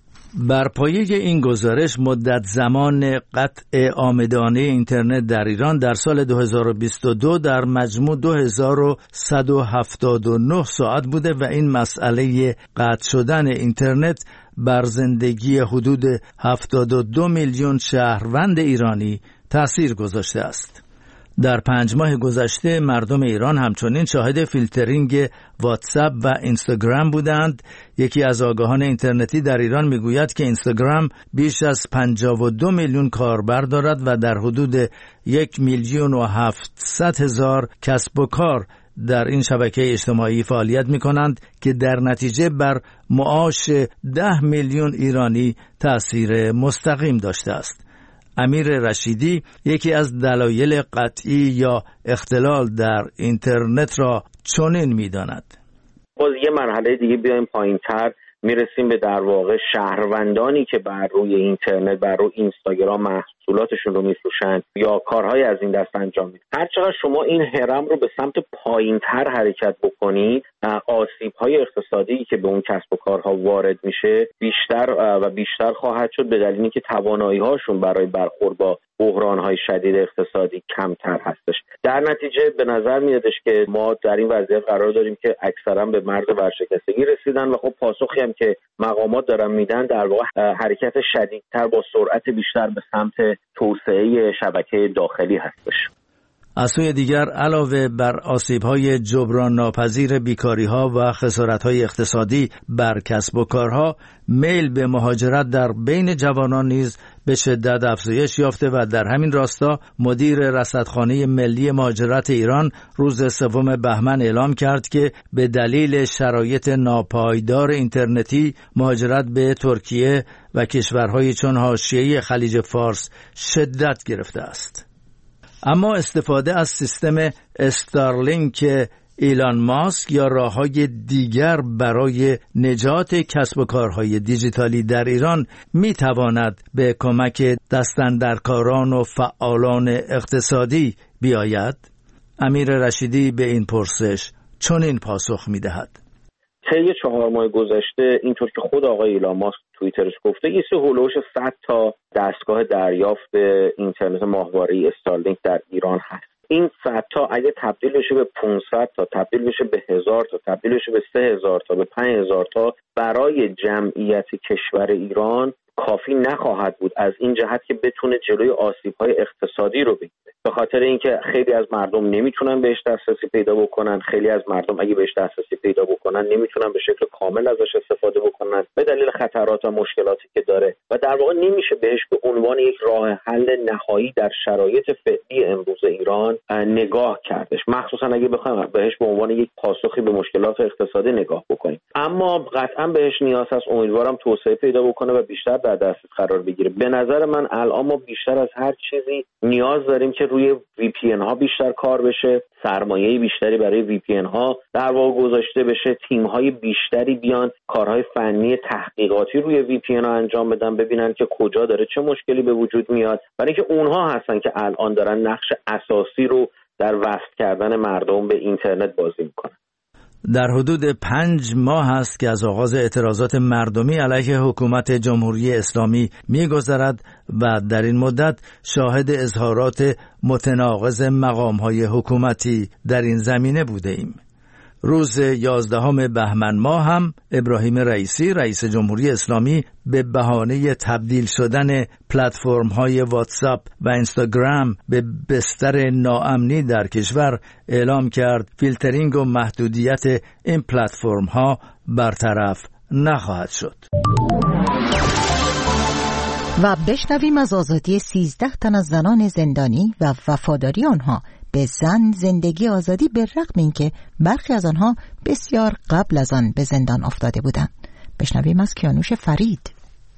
بر پایه این گزارش مدت زمان قطع عامدانه اینترنت در ایران در سال دو هزار و بیست و دو در مجموع دو هزار و صد و هفتاد و نه ساعت بوده و این مسئله قطع شدن اینترنت بر زندگی حدود هفتاد و دو میلیون شهروند ایرانی تأثیر گذاشته است. در پنج ماه گذشته مردم ایران همچنین شاهد فیلترینگ واتساپ و اینستاگرام بودند. یکی از آگاهان اینترنتی در ایران میگوید که اینستاگرام بیش از پنجاه و دو میلیون کاربر دارد و در حدود یک میلیون و هفتصد هزار کسب و کار در این شبکه اجتماعی فعالیت می کنند که در نتیجه بر معاش ده میلیون ایرانی تأثیر مستقیم داشته است. امیر رشیدی یکی از دلایل قطعی یا اختلال در اینترنت را چنین می داند. باز یه مرحله دیگه بیایم پایین تر، میرسیم به در واقع شهروندانی که بر روی اینترنت، بر روی اینستاگرام محصولاتشون رو میفروشن یا کارهای از این دست انجام میدن. هر چقدر شما این هرم رو به سمت پایین‌تر حرکت بکنید، آسیب‌های اقتصادی که به اون کسب و کارها وارد میشه بیشتر و بیشتر خواهد شد، به دلیلی که توانایی‌هاشون برای برخورد با بحران‌های شدید اقتصادی کمتر هستش. در نتیجه به نظر میادش که ما در این وضعیت قرار داریم که اکثرا به مرز ورشکستگی رسیدن و خب پاسخی هم که مقامات دارن میدن در واقع حرکت شدیدتر با سرعت بیشتر به سمت توسعه شبکه داخلی هستش. از سوی دیگر علاوه بر آسیب‌های جبران ناپذیر بیکاری‌ها و خسارت‌های اقتصادی بر کسب و کارها، میل به مهاجرت در بین جوانان نیز به شدت افزایش یافته و در همین راستا مدیر رصدخانه ملی مهاجرت ایران روز سوم بهمن اعلام کرد که به دلیل شرایط ناپایدار اینترنتی مهاجرت به ترکیه و کشورهای چون حاشیه خلیج فارس شدت گرفته است. اما استفاده از سیستم استارلینک ایلان ماسک یا راه‌های دیگر برای نجات کسب و کارهای دیجیتالی در ایران می‌تواند به کمک دستاندرکاران و فعالان اقتصادی بیاید؟ امیر رشیدی به این پرسش چنین پاسخ می‌دهد: طی چهار ماه گذشته اینطور که خود آقای ایلان ماسک توییترش گفته، یه سری هولوش صد تا دستگاه دریافت اینترنت ماهواره‌ای استارلینک در ایران هست. این صد تا اگه تبدیل بشه به پانصد تا، تبدیل بشه به هزار تا، تبدیل بشه به سه هزار تا، به پنج هزار تا، برای جمعیت کشور ایران کافی نخواهد بود از این جهت که بتونه جلوی آسیب‌های اقتصادی رو بگیره. به خاطر اینکه خیلی از مردم نمیتونن بهش دسترسی پیدا بکنن، خیلی از مردم اگه بهش دسترسی پیدا بکنن نمیتونن به شکل کامل ازش استفاده بکنن به دلیل خطرات و مشکلاتی که داره و در واقع نمیشه بهش به عنوان یک راه حل نهایی در شرایط فعلی امروز ایران نگاه کردش، مخصوصا اگه بخوایم بهش به عنوان یک پاسخی به مشکلات اقتصادی نگاه بکنیم. اما قطعا بهش نیاز هست، امیدوارم توسعه پیدا بکنه و بیشتر در دسترس قرار بگیره. به نظر من الان ما بیشتر از هر چیزی نیاز داریم که روی وی پی ان ها بیشتر کار بشه، سرمایه بیشتری برای وی پی ان ها در واقع گذاشته بشه، تیم های بیشتری بیان کارهای فنی تحقیقاتی روی وی پی ان ها انجام بدن، ببینن که کجا داره چه مشکلی به وجود میاد، برای اینکه اونها هستن که الان دارن نقش اساسی رو در وصل کردن مردم به اینترنت بازی میکنن. در حدود پنج ماه است که از آغاز اعتراضات مردمی علیه حکومت جمهوری اسلامی می‌گذرد و در این مدت شاهد اظهارات متناقض مقام‌های حکومتی در این زمینه بوده ایم. روز یازدهم بهمن ماه هم ابراهیم رئیسی رئیس جمهوری اسلامی به بهانه تبدیل شدن پلتفرم‌های واتساپ و اینستاگرام به بستر ناامنی در کشور اعلام کرد فیلترینگ و محدودیت این پلتفرم‌ها برطرف نخواهد شد. و بشنویم از آزادی سیزده تن از زنان زندانی و وفاداری آنها به زن، زندگی، آزادی، به رغم اینکه برخی از آنها بسیار قبل از آن به زندان افتاده بودند. بشنویم از کیانوش فرید.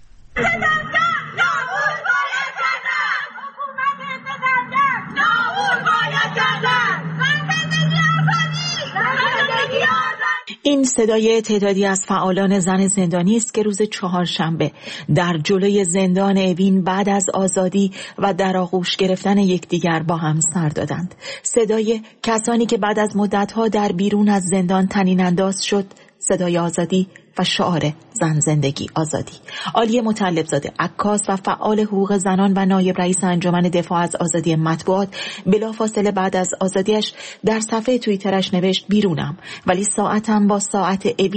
این صدای تعدادی از فعالان زن زندانی است که روز چهارشنبه در جلوی زندان اوین بعد از آزادی و در آغوش گرفتن یکدیگر با هم سر دادند. صدای کسانی که بعد از مدت‌ها در بیرون از زندان طنین انداز شد، صدای آزادی و شعار زن زندگی آزادی. عالیه مطلبزاده، عکاس و فعال حقوق زنان و نایب رئیس انجمن دفاع از آزادی مطبوعات، بلافاصله بعد از آزادیش در صفحه توییترش نوشت بیرونم ولی ساعتم با ساعت اوین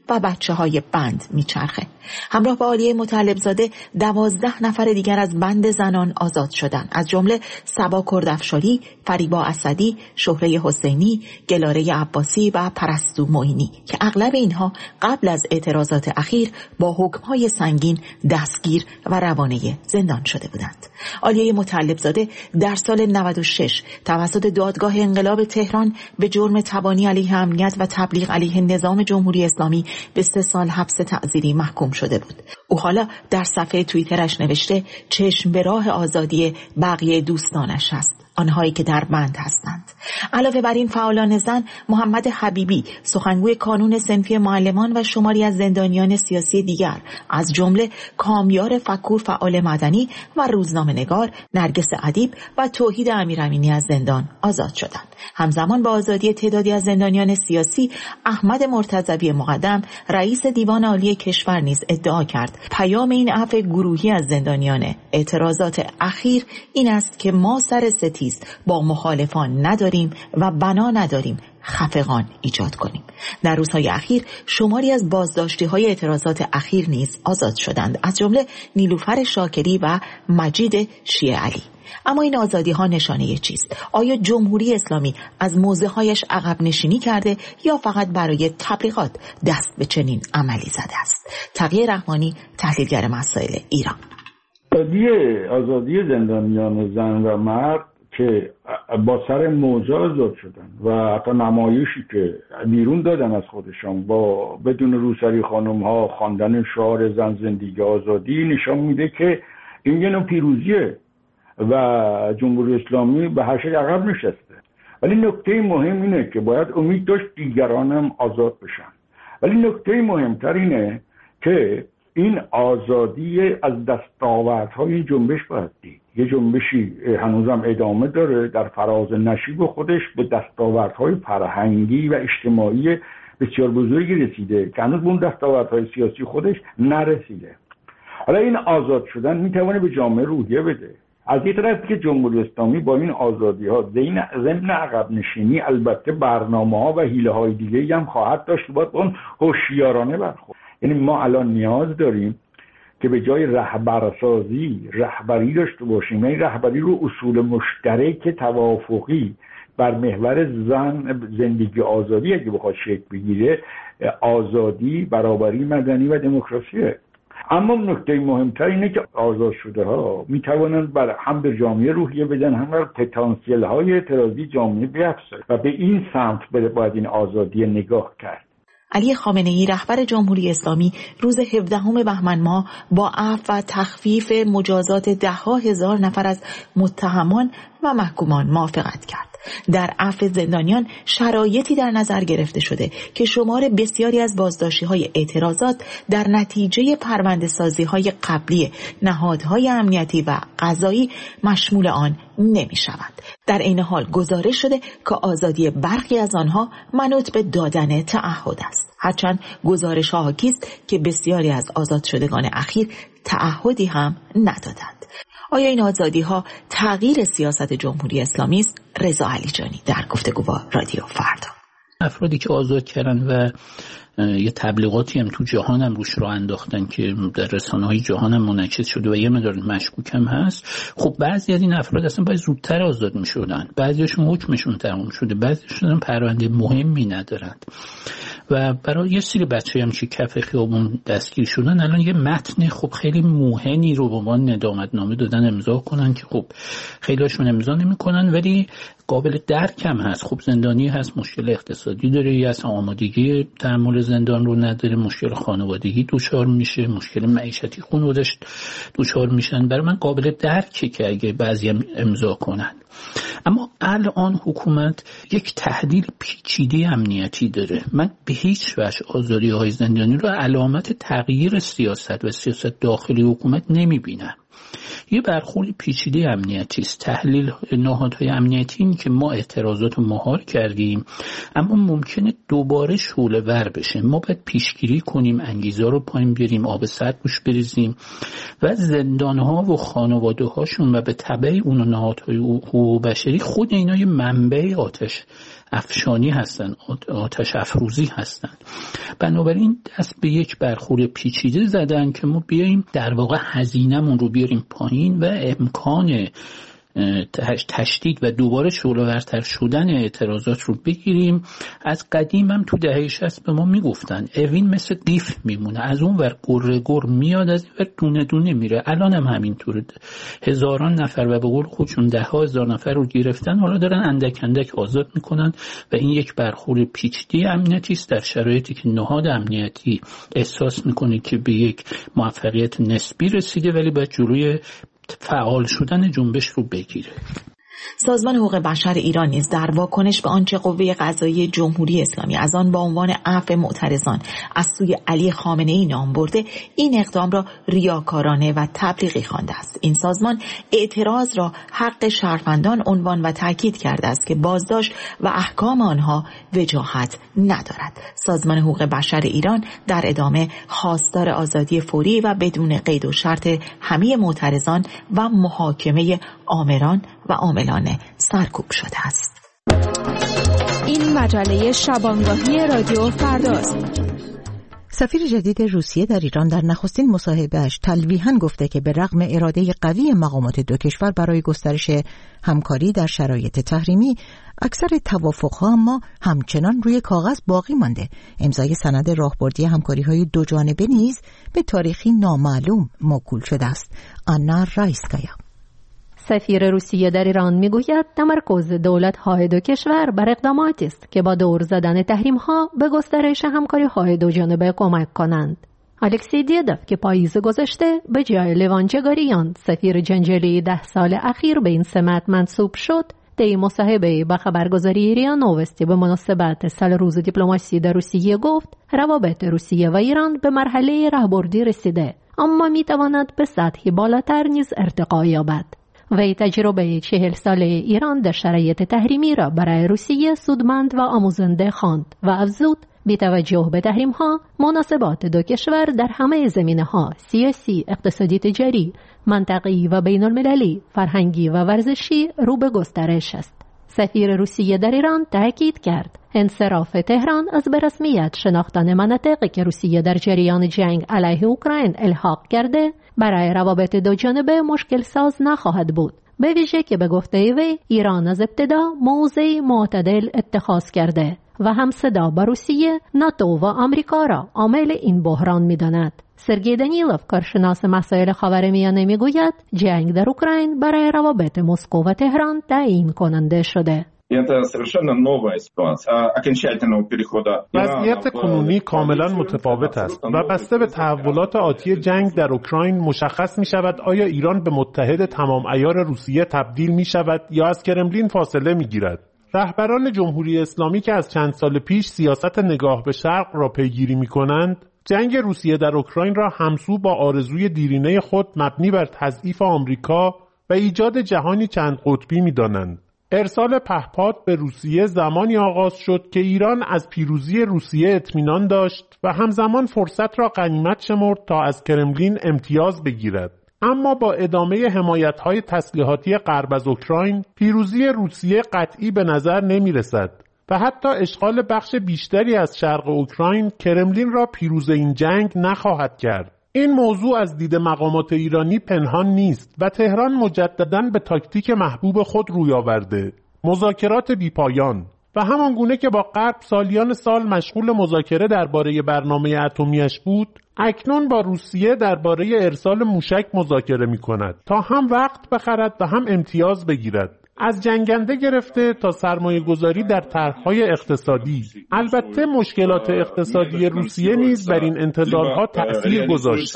و بچه های بند میچرخه. همراه با عالیه مطلبزاده دوازده نفر دیگر از بند زنان آزاد شدند، از جمله صبا کردافشاری، فریبا اسدی، شهره حسینی، گلاره عباسی و پرستو معینی که اغلب اینها قبل از اعتراضات اخیر با حکم‌های سنگین دستگیر و روانه زندان شده بودند. عالیه مطلبزاده در سال نود و شش توسط دادگاه انقلاب تهران به جرم تبانی علیه امنیت و تبلیغ علیه نظام جمهوری اسلامی به سه سال حبس تعزیری محکوم شده بود. او حالا در صفحه توییترش نوشته چشم به راه آزادی بقیه دوستانش است، آنهایی که در بند هستند. علاوه بر این فعالان زن، محمد حبیبی سخنگوی کانون صنفی معلمان و شماری از زندانیان سیاسی دیگر از جمله کامیار فکور فعال مدنی و روزنامه‌نگار نرگس ادیب و توحید امیرامینی از زندان آزاد شدند. همزمان با آزادی تعدادی از زندانیان سیاسی، احمد مرتضوی مقدم رئیس دیوان عالی کشور نیز ادعا کرد پیام این عفو گروهی از زندانیان اعتراضات اخیر این است که ما سر ستیز با مخالفان نداریم و بنا نداریم خفقان ایجاد کنیم. در روزهای اخیر شماری از بازداشتی‌های اعتراضات اخیر نیز آزاد شدند، از جمله نیلوفر شاکری و مجید شیعه علی. اما این آزادی‌ها نشانه چیست؟ آیا جمهوری اسلامی از موضع‌هایش عقب نشینی کرده یا فقط برای تبلیغات دست به چنین عملی زده است؟ تقی رحمانی، تحلیلگر مسائل ایران. آزادی آزادی زندانیان زن و مرد که با سر موضع آزاد شدن و حتی نمایشی که بیرون دادن از خودشان با بدون روسری خانم ها خواندن شعار زن زندگی آزادی نشان میده که این یه نوع پیروزیه و جمهوری اسلامی به هر شکل عقب نشسته. ولی نکته مهم اینه که باید امید داشت دیگران هم آزاد بشن. ولی نکته مهمتر اینه که این آزادی از دستاوردهای این جنبش باید دید. یه جنبشی هنوزم ادامه داره در فراز نشیب خودش به دستاوردهای فرهنگی و اجتماعی بسیار بزرگی رسیده که هنوز به اون دستاوردهای سیاسی خودش نرسیده. حالا این آزاد شدن میتونه به جامعه روحیه بده. از یک طرف که جمهوری اسلامی با این آزادی ها ضمن عقب نشینی البته برنامه ها و حیله های دیگه هم خواهد داشت، باید اون هوشیارانه برخورد. یعنی ما الان نیاز داریم که به جای رهبرسازی رهبری داشته باشیم، این رهبری رو اصول مشترک توافقی بر محور زن زندگی آزادی اگه بخواد شکل بگیره، آزادی، برابری مدنی و دموکراسیه. اما نکته مهمتر اینه که آزاد شده ها میتوانند بر هم به جامعه روحیه بدن، هم بر پتانسیل های اعتراضی جامعه بیفزایند و به این سمت باید این آزادی نگاه کرد. علی خامنه‌ای رهبر جمهوری اسلامی روز هفدهم بهمن ماه با عفو و تخفیف مجازات ده‌ها هزار نفر از متهمان و محکومان موافقت کرد. در عفو زندانیان شرایطی در نظر گرفته شده که شمار بسیاری از بازداشتی‌های اعتراضات در نتیجه پرونده‌سازی‌های قبلی نهادهای امنیتی و قضایی مشمول آن نمی‌شود. در این حال گزارش شده که آزادی برخی از آنها منوط به دادن تعهد است. هرچند گزارش‌ها حاکی است که بسیاری از آزاد شدگان اخیر تعهدی هم ندادند. آیا این آزادی‌ها تغییر سیاست جمهوری اسلامی است؟ رضا علیجانی در گفتگو با رادیو فردا. افرادی که آزاد کردن و یه تبلیغاتی هم تو جهان هم روش رو انداختن که در رسانه‌های جهان هم منعکس شده و یه مقدار مشکوک هم هست. خب بعضی از این افراد اصلا باید زودتر آزاد می‌شدن، بعضیاشون حکمشون تموم شده، بعضیاشون پرونده مهمی ندارند و برای یه سری بچه‌ای هم که کف خیابون دستگیر شدن الان یه متن خب خیلی موهنی رو به عنوان ندامتنامه دادن امضا کنن که خب خیلی‌هاشون امضا نمی‌کنن ولی قابل درک هم هست. خب زندانی هست، مشکل اقتصادی داره، یا اصلا آمادگی تحمل زندان رو نداره، مشکل خانوادگی دچار میشه، مشکل معیشتی خانواده‌اش دچار میشن. برای من قابل درکه که اگه بعضی هم امضا کنن. اما الان حکومت یک تحلیل پیچیده امنیتی داره. من به هیچ وجه آزادی‌های زندانی رو علامت تغییر سیاست و سیاست داخلی حکومت نمیبینم. یه برخورد پیچیده امنیتی است. تحلیل نهادهای امنیتی این که ما اعتراضات رو مهار کردیم اما ممکنه دوباره شعله ور بشه. ما باید پیشگیری کنیم، انگیزه رو پایین بیاریم، آب سرد روش بریزیم و زندانها و خانواده هاشون و به تبع اون نهادهای حقوق بشری خود اینا یه منبع آتش افشانی هستن، آتش افروزی هستن. بنابراین دست به یک برخورد پیچیده زدن که ما بیاییم در واقع هزینه‌مون رو بیاریم پایین و امکان تشدید و دوباره شعله‌ورتر شدن اعتراضات رو بگیریم. از قدیم هم تو دهه شصت به ما میگفتن اوین مثل قیف میمونه، از اون ور گره گر میاد، از این ور دونه دونه میره. الان هم همینطوره، هزاران نفر و به قول خودشون ده ها هزار نفر رو گرفتن، حالا دارن اندک اندک آزاد میکنن و این یک برخورد پیچیده امنیتی است در شرایطی که نهاد امنیتی احساس میکنه که به یک موفقیت نسبی رسیده ولی باید جلوی فعال شدن جنبش رو بگیره. سازمان حقوق بشر ایران نیز در واکنش به آنچه قوه قضاییه جمهوری اسلامی از آن با عنوان عفو معترضان از سوی علی خامنه‌ای نام برده، این اقدام را ریاکارانه و تبلیغی خوانده است. این سازمان اعتراض را حق شهروندان عنوان و تاکید کرده است که بازداشت و احکام آنها وجاهت ندارد. سازمان حقوق بشر ایران در ادامه خواستار آزادی فوری و بدون قید و شرط همه معترضان و محاکمه آمران و عاملان سرکوب شده است. این مجله شبانگاهی رادیو فرداست. سفیر جدید روسیه در ایران در نخستین مصاحبه‌اش تلویحاً گفته که به رغم اراده قوی مقامات دو کشور برای گسترش همکاری در شرایط تحریمی، اکثر توافق‌ها اما همچنان روی کاغذ باقی مانده. امضای سند راهبردی همکاری‌های دو جانبه نیز به تاریخی نامعلوم موکول شده است. آنا رایسکایا. سفیر روسیه در ایران میگوید تمرکز دولت‌های دو کشور بر اقداماتی است که با دور زدن تحریم‌ها به گسترش همکاری‌های دو جانبه کمک کنند. الکسی دیدف که پاییز گذشته به جای لیوان جگاریان سفیر جنجالی ده سال اخیر به این سمت منصوب شد، طی مصاحبه با خبرگزاری ریا نووستی به مناسبت سال روز دیپلماسی در روسیه گفت روابط روسیه و ایران به مرحله راهبردی رسیده، اما می‌تواند به سطحی بالاتر نیز ارتقا یابد. وی تجربه چهل ساله ایران در شرایط تحریمی را برای روسیه سودمند و آموزنده خواند و افزود بی توجه به تحریم ها، مناسبات دو کشور در همه زمینه ها، سیاسی، اقتصادی، تجاری، منطقی و بین المللی، فرهنگی و ورزشی رو به گسترش است. سفیر روسیه در ایران تاکید کرد انصراف تهران از به رسمیت شناختن مناطقی که روسیه در جریان جنگ علیه اوکراین الحاق کرده برای روابط دو جانبه مشکل ساز نخواهد بود، به ویژه که به گفته وی ایران از ابتدا موضع معتدل اتخاذ کرده و هم صدا با روسیه، ناتو و آمریکا را عامل این بحران می‌داند. سرگئی دانیلوف کارشناس مسائل خاورمیانه میگوید جنگ در اوکراین برای روابط مسکو و تهران تعیین کننده شده. وضعیت کنونی کاملا متفاوت است و بسته به تحولات آتی جنگ در اوکراین مشخص می شود آیا ایران به متحد تمام عیار روسیه تبدیل می شود یا از کرملین فاصله می گیرد. رهبران جمهوری اسلامی که از چند سال پیش سیاست نگاه به شرق را پیگیری می کنند، جنگ روسیه در اوکراین را همسو با آرزوی دیرینه خود مبنی بر تضعیف آمریکا و ایجاد جهانی چند قطبی می دانند. ارسال پهپاد به روسیه زمانی آغاز شد که ایران از پیروزی روسیه اطمینان داشت و همزمان فرصت را غنیمت شمرد تا از کرملین امتیاز بگیرد. اما با ادامه حمایت‌های تسلیحاتی غرب از اوکراین، پیروزی روسیه قطعی به نظر نمی‌رسد و حتی اشغال بخش بیشتری از شرق اوکراین کرملین را پیروز این جنگ نخواهد کرد. این موضوع از دید مقامات ایرانی پنهان نیست و تهران مجدداً به تاکتیک محبوب خود روی آورده، مذاکرات بی‌پایان، و همان گونه که با غرب سالیان سال مشغول مذاکره درباره برنامه اتمیش بود، اکنون با روسیه درباره ارسال موشک مذاکره می‌کند تا هم وقت بخرد و هم امتیاز بگیرد. از جنگنده گرفته تا سرمایه گذاری در طرح‌های اقتصادی. البته مشکلات اقتصادی روسیه نیز بر این انتظارها تأثیر گذاشته.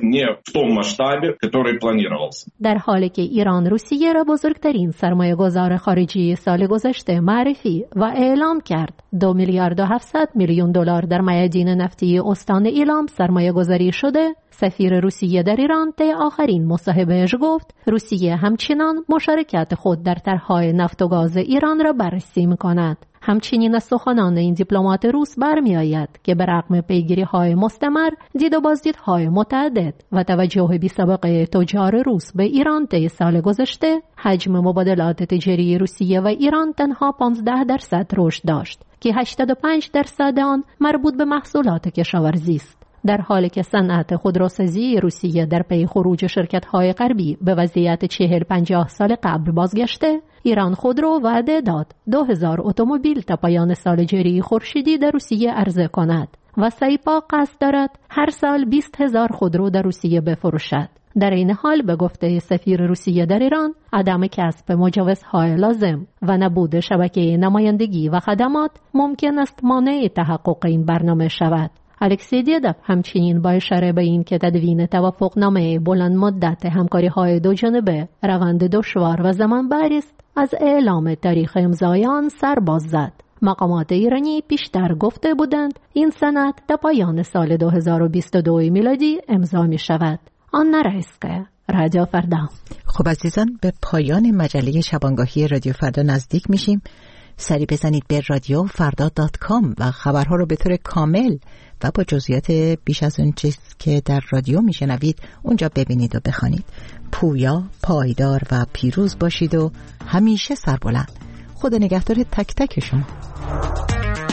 در حالی که ایران روسیه را بزرگترین سرمایه گذار خارجی سال گذشته معرفی و اعلام کرد، دو میلیارد و هفتصد میلیون دلار در میادین نفتی استان ایلام سرمایه گذاری شده، سفیر روسیه در ایران طی آخرین مصاحبه‌اش گفت روسیه همچنان مشارکت خود در طرح‌های نفت و گاز ایران را بررسی می‌کند همچنین از سخنان این دیپلمات روس برمی آید که به رغم پیگیری های مستمر، دید و بازدیدهای متعدد و توجه بی سابقه تجار روس به ایران طی سال گذشته، حجم مبادلات تجاری روسیه و ایران تنها پانزده درصد رشد داشت که هشتاد و پنج درصد آن مربوط به محصولات کشاورزی است. در حالی که صنعت خودروسازی روسیه در پی خروج شرکت‌های غربی به وضعیت چهل پنجاه سال قبل بازگشته، ایران خودرو وعده داد دو هزار اتومبیل تا پایان سال جاری خورشیدی در روسیه عرضه کند و سایپا قصد دارد هر سال بیست هزار خودرو در روسیه بفروشد. در این حال به گفته سفیر روسیه در ایران، عدم کسب مجوزهای لازم و نبود شبکه نمایندگی و خدمات ممکن است مانع تحقق این برنامه شود. الکسی دیدف همچنین با اشاره به این که تدوین توافقنامه بلند مدت همکاری‌های دو جانبه روند دشوار و زمانبر است، از اعلام تاریخ امضای آن سر باز زد. مقامات ایرانی پیشتر گفته بودند این سند تا پایان سال دو هزار و بیست و دو میلادی امضا می شود. آن نرایست که رادیو فردا. خب عزیزان، به پایان مجله شبانگاهی رادیو فردا نزدیک میشیم. سری بزنید به رادیو فردا دات کام و خبرها رو به طور کامل و با جزئیات بیش از اون چیز که در رادیو میشنوید اونجا ببینید و بخوانید. پویا، پایدار و پیروز باشید و همیشه سربلند. خدا نگهدار تک تک شما.